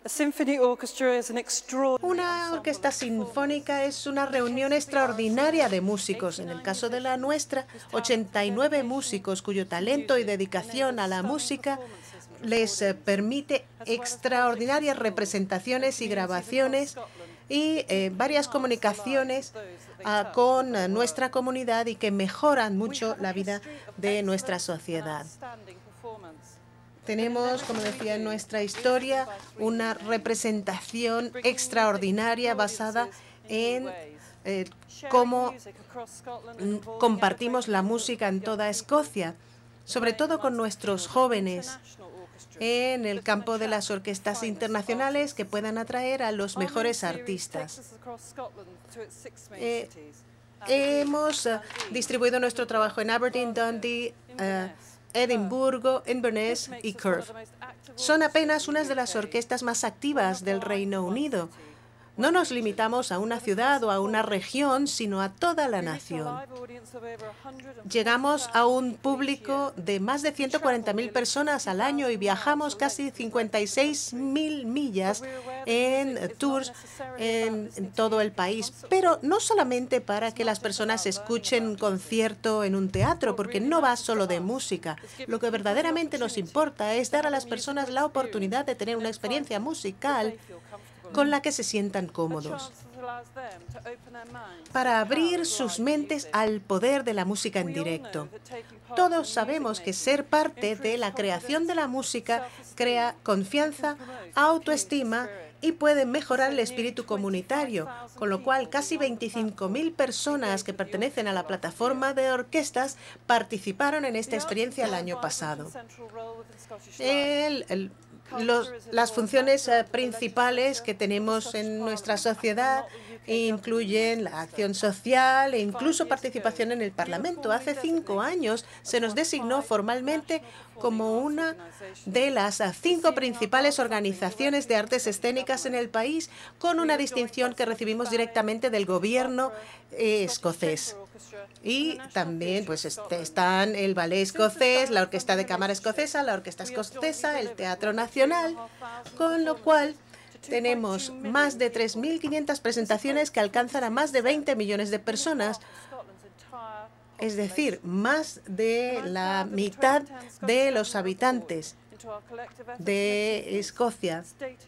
Una orquesta sinfónica es una reunión extraordinaria de músicos. En el caso de la nuestra, 89 músicos cuyo talento y dedicación a la música les permite extraordinarias representaciones y grabaciones y varias comunicaciones con nuestra comunidad y que mejoran mucho la vida de nuestra sociedad. Tenemos, como decía en nuestra historia, una representación extraordinaria basada en cómo compartimos la música en toda Escocia, sobre todo con nuestros jóvenes, en el campo de las orquestas internacionales que puedan atraer a los mejores artistas. Hemos distribuido nuestro trabajo en Aberdeen, Dundee, Edimburgo, Inverness y Cork. Son apenas unas de las orquestas más activas del Reino Unido. No nos limitamos a una ciudad o a una región, sino a toda la nación. Llegamos a un público de más de 140.000 personas al año y viajamos casi 56.000 millas en tours en todo el país. Pero no solamente para que las personas escuchen un concierto en un teatro, porque no va solo de música. Lo que verdaderamente nos importa es dar a las personas la oportunidad de tener una experiencia musical con la que se sientan cómodos, para abrir sus mentes al poder de la música en directo. Todos sabemos que ser parte de la creación de la música crea confianza, autoestima y puede mejorar el espíritu comunitario, con lo cual casi 25.000 personas que pertenecen a la plataforma de orquestas participaron en esta experiencia el año pasado. Las funciones principales que tenemos en nuestra sociedad incluyen la acción social e incluso participación en el Parlamento. Hace 5 años se nos designó formalmente como una de las 5 principales organizaciones de artes escénicas en el país, con una distinción que recibimos directamente del gobierno escocés. Y también pues están el Ballet Escocés, la Orquesta de Cámara Escocesa, la Orquesta Escocesa, el Teatro Nacional, con lo cual tenemos más de 3.500 presentaciones que alcanzan a más de 20 millones de personas, es decir, más de la mitad de los habitantes de Escocia.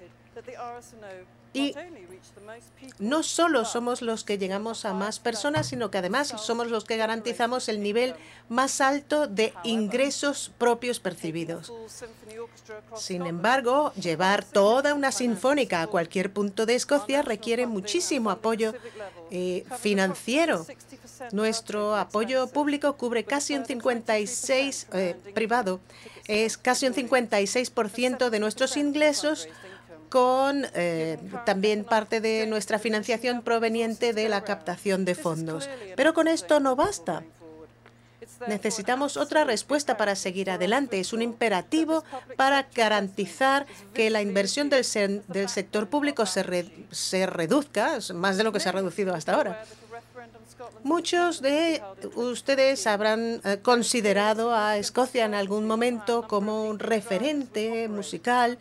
Y no solo somos los que llegamos a más personas, sino que además somos los que garantizamos el nivel más alto de ingresos propios percibidos. Sin embargo, llevar toda una sinfónica a cualquier punto de Escocia requiere muchísimo apoyo financiero. Nuestro apoyo público cubre casi un 56%, privado, es casi un 56% de nuestros ingresos, con también parte de nuestra financiación proveniente de la captación de fondos. Pero con esto no basta. Necesitamos otra respuesta para seguir adelante. Es un imperativo para garantizar que la inversión del sector público se reduzca, más de lo que se ha reducido hasta ahora. Muchos de ustedes habrán considerado a Escocia en algún momento como un referente musical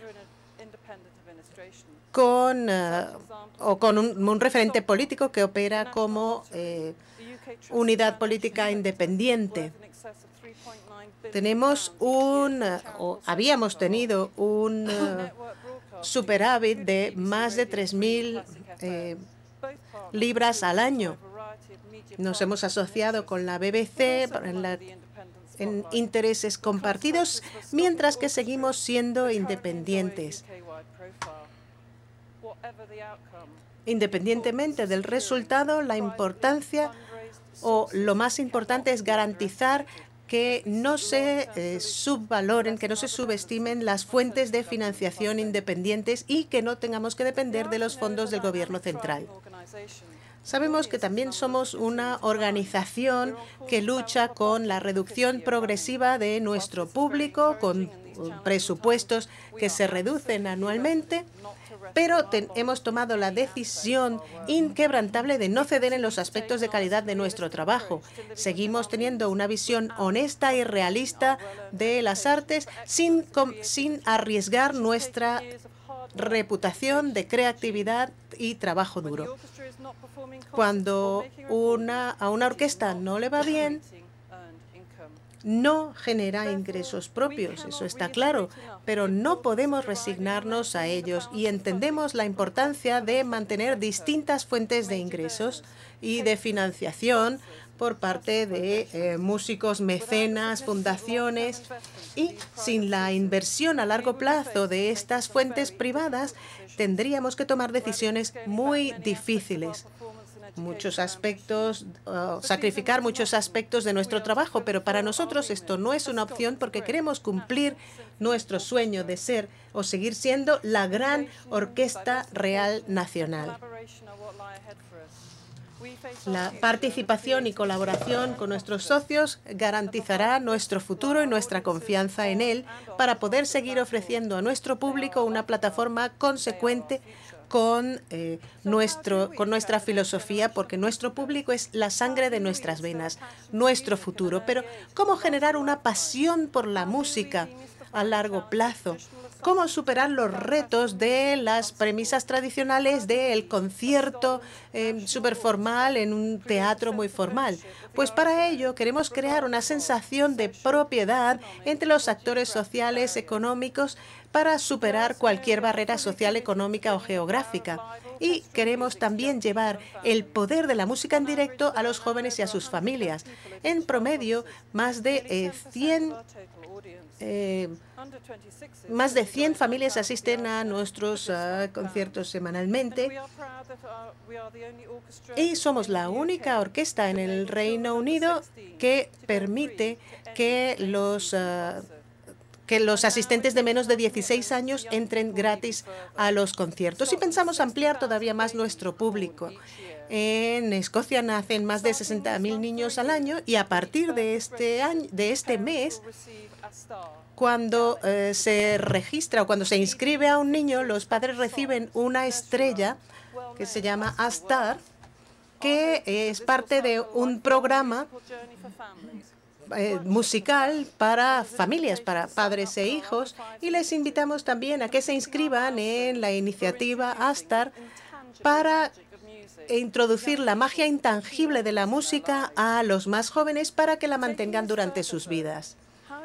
con un referente político que opera como unidad política independiente. Habíamos tenido un superávit de más de 3.000 libras al año. Nos hemos asociado con la BBC en intereses compartidos, mientras que seguimos siendo independientes. Independientemente del resultado, la importancia o lo más importante es garantizar que no se subvaloren, que no se subestimen las fuentes de financiación independientes y que no tengamos que depender de los fondos del Gobierno central. Sabemos que también somos una organización que lucha con la reducción progresiva de nuestro público, con presupuestos que se reducen anualmente, pero hemos tomado la decisión inquebrantable de no ceder en los aspectos de calidad de nuestro trabajo. Seguimos teniendo una visión honesta y realista de las artes sin arriesgar nuestra reputación, de creatividad y trabajo duro. Cuando a una orquesta no le va bien, no genera ingresos propios, eso está claro, pero no podemos resignarnos a ellos y entendemos la importancia de mantener distintas fuentes de ingresos y de financiación por parte de músicos, mecenas, fundaciones, y sin la inversión a largo plazo de estas fuentes privadas tendríamos que tomar decisiones muy difíciles. Muchos aspectos, sacrificar muchos aspectos de nuestro trabajo, pero para nosotros esto no es una opción porque queremos cumplir nuestro sueño de ser o seguir siendo la gran orquesta real nacional. La participación y colaboración con nuestros socios garantizará nuestro futuro y nuestra confianza en él para poder seguir ofreciendo a nuestro público una plataforma consecuente con nuestra filosofía, porque nuestro público es la sangre de nuestras venas, nuestro futuro. Pero ¿cómo generar una pasión por la música a largo plazo? ¿Cómo superar los retos de las premisas tradicionales del concierto superformal en un teatro muy formal? Pues para ello queremos crear una sensación de propiedad entre los actores sociales, económicos, para superar cualquier barrera social, económica o geográfica. Y queremos también llevar el poder de la música en directo a los jóvenes y a sus familias. En promedio, más de 100 familias asisten a nuestros conciertos semanalmente y somos la única orquesta en el Reino Unido que permite que los asistentes de menos de 16 años entren gratis a los conciertos. Y pensamos ampliar todavía más nuestro público. En Escocia nacen más de 60.000 niños al año y a partir de este mes, cuando se registra o cuando se inscribe a un niño, los padres reciben una estrella que se llama A-Star, que es parte de un programa musical para familias, para padres e hijos, y les invitamos también a que se inscriban en la iniciativa A-Star para introducir la magia intangible de la música a los más jóvenes para que la mantengan durante sus vidas.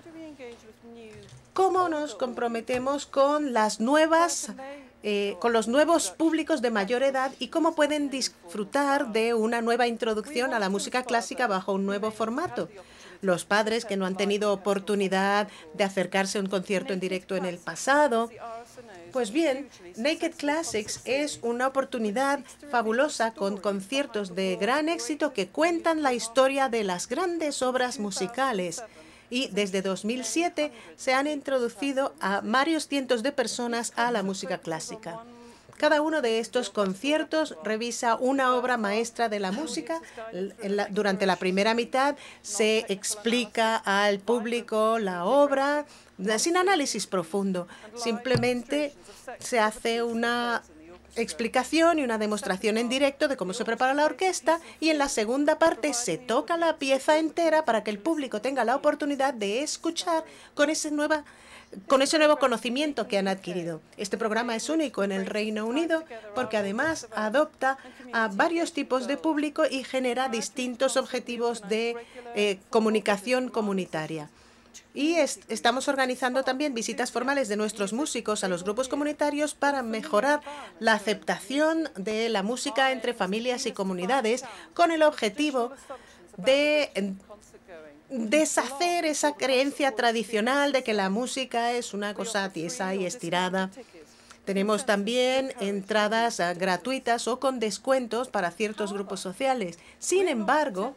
¿Cómo nos comprometemos con los nuevos públicos de mayor edad y cómo pueden disfrutar de una nueva introducción a la música clásica bajo un nuevo formato? Los padres que no han tenido oportunidad de acercarse a un concierto en directo en el pasado. Pues bien, Naked Classics es una oportunidad fabulosa con conciertos de gran éxito que cuentan la historia de las grandes obras musicales. Y desde 2007 se han introducido a varios cientos de personas a la música clásica. Cada uno de estos conciertos revisa una obra maestra de la música. Durante la primera mitad se explica al público la obra sin análisis profundo. Simplemente se hace una explicación y una demostración en directo de cómo se prepara la orquesta, y en la segunda parte se toca la pieza entera para que el público tenga la oportunidad de escuchar con ese nuevo conocimiento que han adquirido. Este programa es único en el Reino Unido porque además adopta a varios tipos de público y genera distintos objetivos de comunicación comunitaria. Y estamos organizando también visitas formales de nuestros músicos a los grupos comunitarios para mejorar la aceptación de la música entre familias y comunidades, con el objetivo de deshacer esa creencia tradicional de que la música es una cosa tiesa y estirada. Tenemos también entradas gratuitas o con descuentos para ciertos grupos sociales. Sin embargo,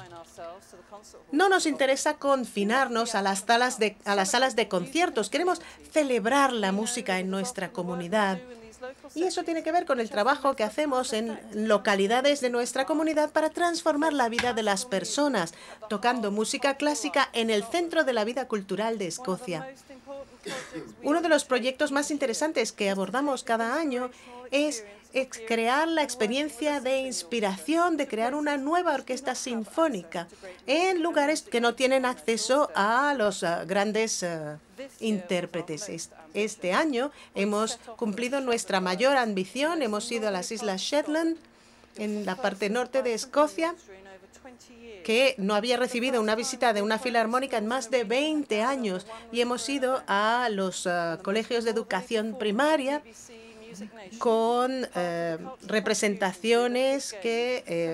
no nos interesa confinarnos a las salas de conciertos. Queremos celebrar la música en nuestra comunidad. Y eso tiene que ver con el trabajo que hacemos en localidades de nuestra comunidad para transformar la vida de las personas, tocando música clásica en el centro de la vida cultural de Escocia. Uno de los proyectos más interesantes que abordamos cada año es crear la experiencia de inspiración, de crear una nueva orquesta sinfónica en lugares que no tienen acceso a los grandes intérpretes. Este año hemos cumplido nuestra mayor ambición, hemos ido a las Islas Shetland, en la parte norte de Escocia, que no había recibido una visita de una filarmónica en más de 20 años, y hemos ido a los colegios de educación primaria con representaciones que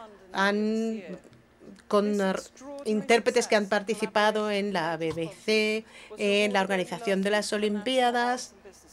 con intérpretes que han participado en la BBC, en la organización de las Olimpiadas,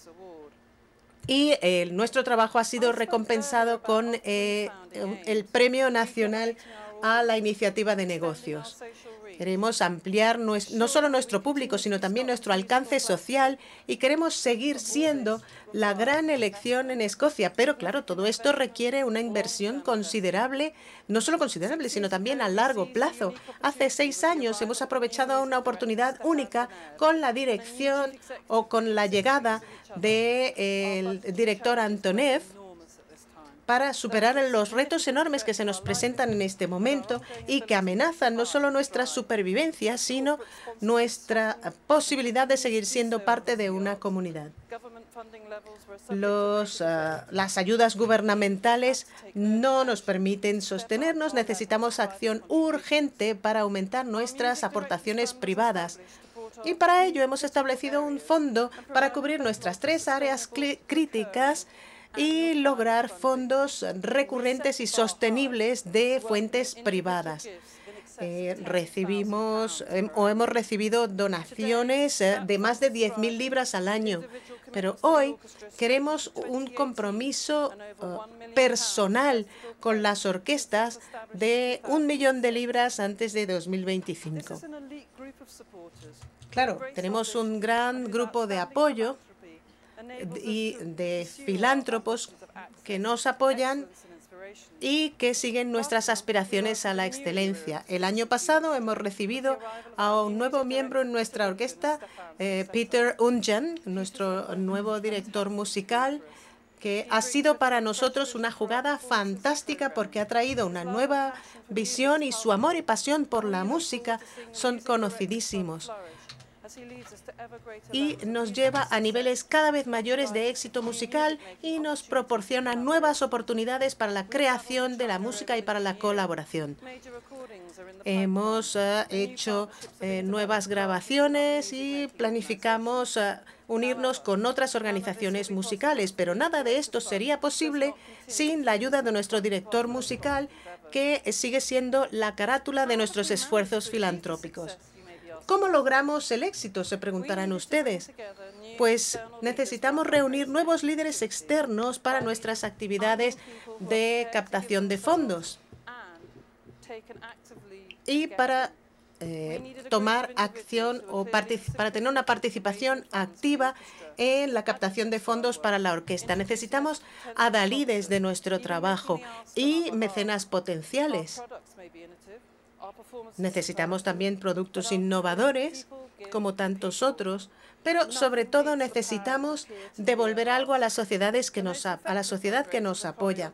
y nuestro trabajo ha sido recompensado con el Premio Nacional a la Iniciativa de Negocios. Queremos ampliar no solo nuestro público, sino también nuestro alcance social, y queremos seguir siendo la gran elección en Escocia. Pero, claro, todo esto requiere una inversión considerable, no solo considerable, sino también a largo plazo. Hace 6 años hemos aprovechado una oportunidad única con la dirección o con la llegada del director Antonev para superar los retos enormes que se nos presentan en este momento y que amenazan no solo nuestra supervivencia, sino nuestra posibilidad de seguir siendo parte de una comunidad. Las ayudas gubernamentales no nos permiten sostenernos. Necesitamos acción urgente para aumentar nuestras aportaciones privadas. Y para ello hemos establecido un fondo para cubrir nuestras 3 áreas críticas y lograr fondos recurrentes y sostenibles de fuentes privadas. Hemos recibido donaciones de más de 10.000 libras al año, pero hoy queremos un compromiso personal con las orquestas de 1 millón de libras antes de 2025. Claro, tenemos un gran grupo de apoyo y de filántropos que nos apoyan y que siguen nuestras aspiraciones a la excelencia. El año pasado hemos recibido a un nuevo miembro en nuestra orquesta, Peter Ungen, nuestro nuevo director musical, que ha sido para nosotros una jugada fantástica porque ha traído una nueva visión, y su amor y pasión por la música son conocidísimos. Y nos lleva a niveles cada vez mayores de éxito musical y nos proporciona nuevas oportunidades para la creación de la música y para la colaboración. Hemos hecho nuevas grabaciones y planificamos unirnos con otras organizaciones musicales, pero nada de esto sería posible sin la ayuda de nuestro director musical, que sigue siendo la carátula de nuestros esfuerzos filantrópicos. ¿Cómo logramos el éxito?, se preguntarán ustedes. Pues necesitamos reunir nuevos líderes externos para nuestras actividades de captación de fondos y para tomar acción o para tener una participación activa en la captación de fondos para la orquesta. Necesitamos adalides de nuestro trabajo y mecenas potenciales. Necesitamos también productos innovadores, como tantos otros, pero sobre todo necesitamos devolver algo a las sociedades que a la sociedad que nos apoya.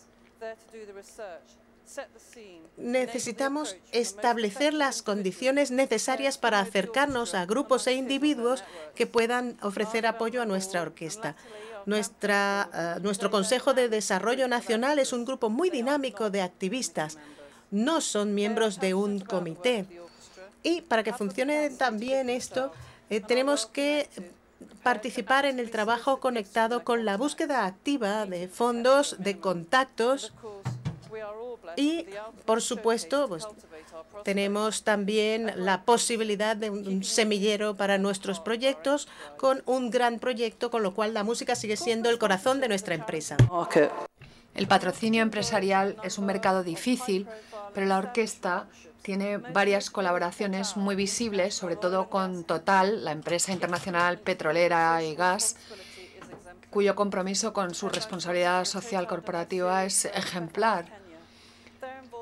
Necesitamos establecer las condiciones necesarias para acercarnos a grupos e individuos que puedan ofrecer apoyo a nuestra orquesta. Nuestro Consejo de Desarrollo Nacional es un grupo muy dinámico de activistas. No son miembros de un comité. Y para que funcione también esto, tenemos que participar en el trabajo conectado con la búsqueda activa de fondos, de contactos y, por supuesto, pues, tenemos también la posibilidad de un semillero para nuestros proyectos, con un gran proyecto, con lo cual la música sigue siendo el corazón de nuestra empresa. El patrocinio empresarial es un mercado difícil, pero la orquesta tiene varias colaboraciones muy visibles, sobre todo con Total, la empresa internacional petrolera y gas, cuyo compromiso con su responsabilidad social corporativa es ejemplar.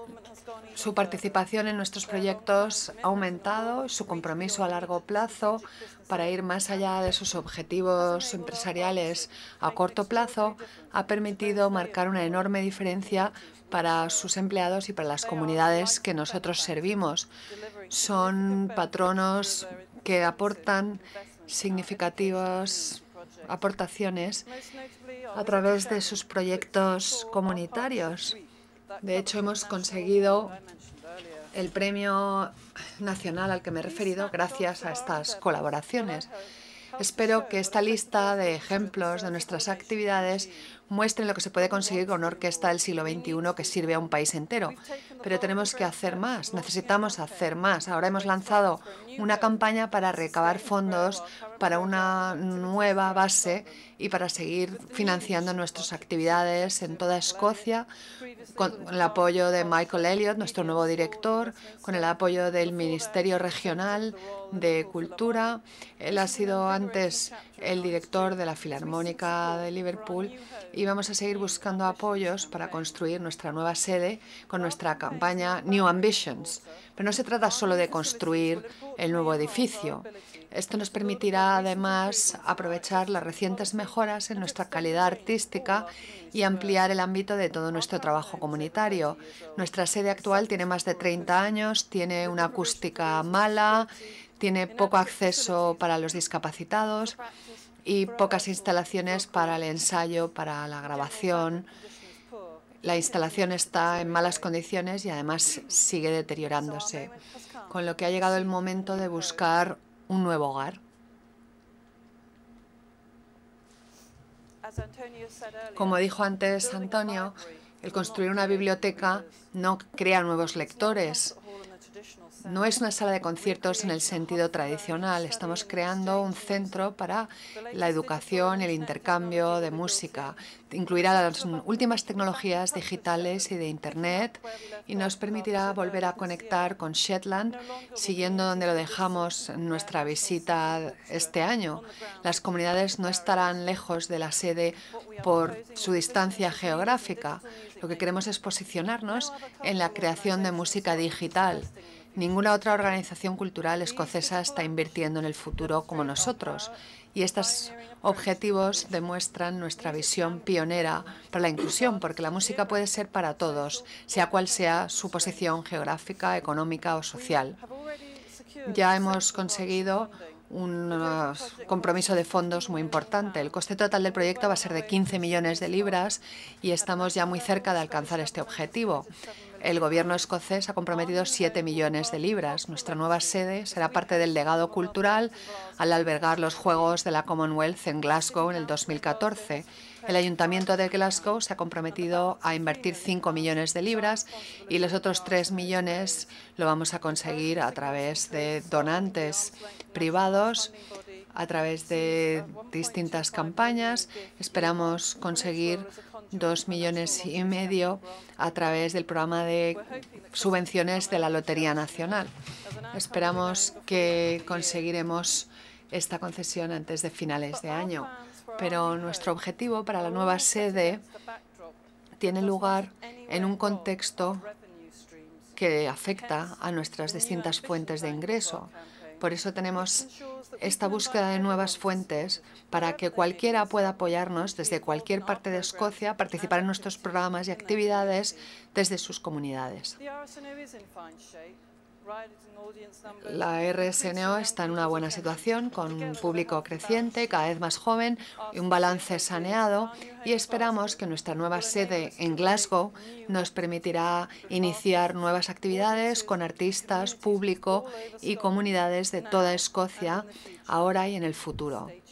Su participación en nuestros proyectos ha aumentado, su compromiso a largo plazo para ir más allá de sus objetivos empresariales a corto plazo ha permitido marcar una enorme diferencia para sus empleados y para las comunidades que nosotros servimos. Son patronos que aportan significativas aportaciones a través de sus proyectos comunitarios. De hecho, hemos conseguido el premio nacional al que me he referido gracias a estas colaboraciones. Espero que esta lista de ejemplos de nuestras actividades muestren lo que se puede conseguir con una orquesta del siglo XXI que sirve a un país entero. Pero tenemos que hacer más, necesitamos hacer más. Ahora hemos lanzado una campaña para recabar fondos para una nueva base y para seguir financiando nuestras actividades en toda Escocia, con el apoyo de Michael Elliott, nuestro nuevo director, con el apoyo del Ministerio Regional de Cultura. Él ha sido antes el director de la Filarmónica de Liverpool y vamos a seguir buscando apoyos para construir nuestra nueva sede con nuestra campaña New Ambitions. Pero no se trata solo de construir el nuevo edificio. Esto nos permitirá además aprovechar las recientes mejoras en nuestra calidad artística y ampliar el ámbito de todo nuestro trabajo comunitario. Nuestra sede actual tiene más de 30 años, tiene una acústica mala, tiene poco acceso para los discapacitados y pocas instalaciones para el ensayo, para la grabación. La instalación está en malas condiciones y además sigue deteriorándose, con lo que ha llegado el momento de buscar un nuevo hogar. Como dijo antes Antonio, el construir una biblioteca no crea nuevos lectores. No es una sala de conciertos en el sentido tradicional. Estamos creando un centro para la educación y el intercambio de música. Incluirá las últimas tecnologías digitales y de Internet y nos permitirá volver a conectar con Shetland, siguiendo donde lo dejamos en nuestra visita este año. Las comunidades no estarán lejos de la sede por su distancia geográfica. Lo que queremos es posicionarnos en la creación de música digital. Ninguna otra organización cultural escocesa está invirtiendo en el futuro como nosotros, y estos objetivos demuestran nuestra visión pionera para la inclusión, porque la música puede ser para todos, sea cual sea su posición geográfica, económica o social. Ya hemos conseguido un compromiso de fondos muy importante. El coste total del proyecto va a ser de 15 millones de libras y estamos ya muy cerca de alcanzar este objetivo. El gobierno escocés ha comprometido 7 millones de libras. Nuestra nueva sede será parte del legado cultural al albergar los Juegos de la Commonwealth en Glasgow en el 2014. El Ayuntamiento de Glasgow se ha comprometido a invertir 5 millones de libras y los otros 3 millones lo vamos a conseguir a través de donantes privados, a través de distintas campañas. Esperamos conseguir 2,5 millones a través del programa de subvenciones de la Lotería Nacional. Esperamos que conseguiremos esta concesión antes de finales de año, pero nuestro objetivo para la nueva sede tiene lugar en un contexto que afecta a nuestras distintas fuentes de ingreso. Por eso tenemos esta búsqueda de nuevas fuentes para que cualquiera pueda apoyarnos desde cualquier parte de Escocia, participar en nuestros programas y actividades desde sus comunidades. La RSNO está en una buena situación, con un público creciente, cada vez más joven y un balance saneado, y esperamos que nuestra nueva sede en Glasgow nos permitirá iniciar nuevas actividades con artistas, público y comunidades de toda Escocia, ahora y en el futuro.